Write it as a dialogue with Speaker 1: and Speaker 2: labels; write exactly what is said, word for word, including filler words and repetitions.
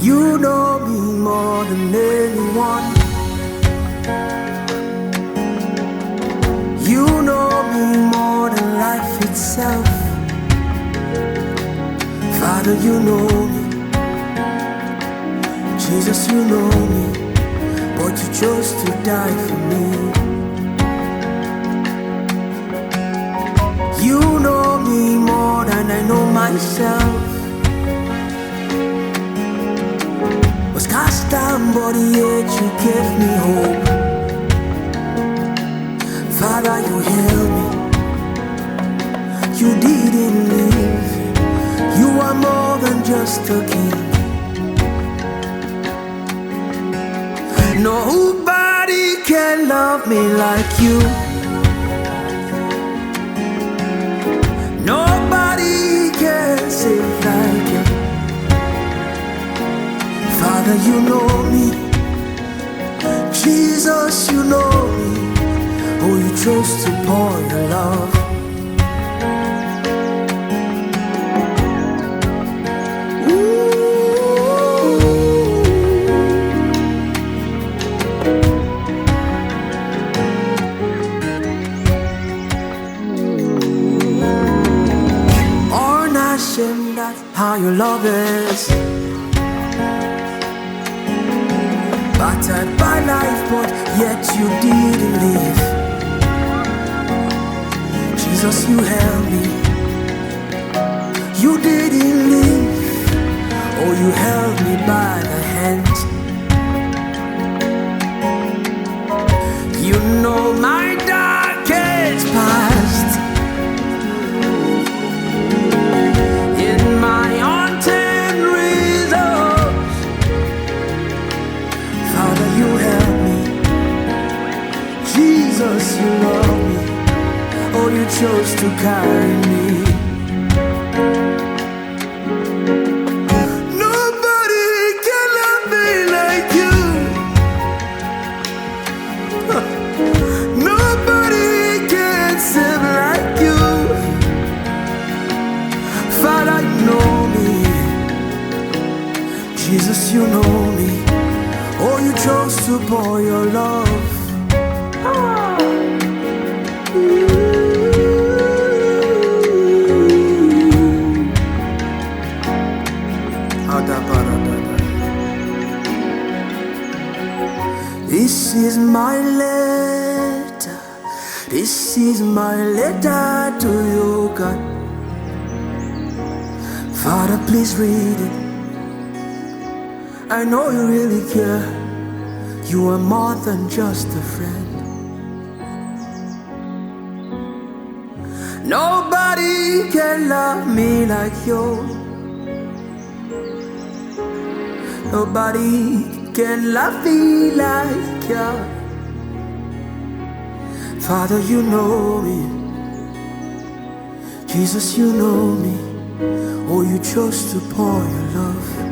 Speaker 1: You know me more than anyone. You know me more than life itself. Father, you know me. Jesus, you know me. But you chose to die for me. You know me more than I know myself. Was cast down, but yet you gave me hope. Father, you healed me. You didn't leave. You are more than just a king. Nobody can love me like you. Nobody can save like you. Father, you know me. Jesus, you know me. Oh, you chose to pour your love. That's how your love is. Battered by life, but yet you didn't leave. Jesus, you held me. You didn't leave. Oh, you held me by the hand. You know my darkest past. Jesus, you love me. Oh, you chose to carry me. Nobody can love me like you. Nobody can save like you. Father, you know me. Jesus, you know me. Oh, you chose to pour your love. This is my letter. This is my letter to you, God. Father, please read it. I know you really care. You are more than just a friend. Nobody can love me like you. Nobody can love me like you. Father, you know me. Jesus, you know me. Oh, you chose to pour your love.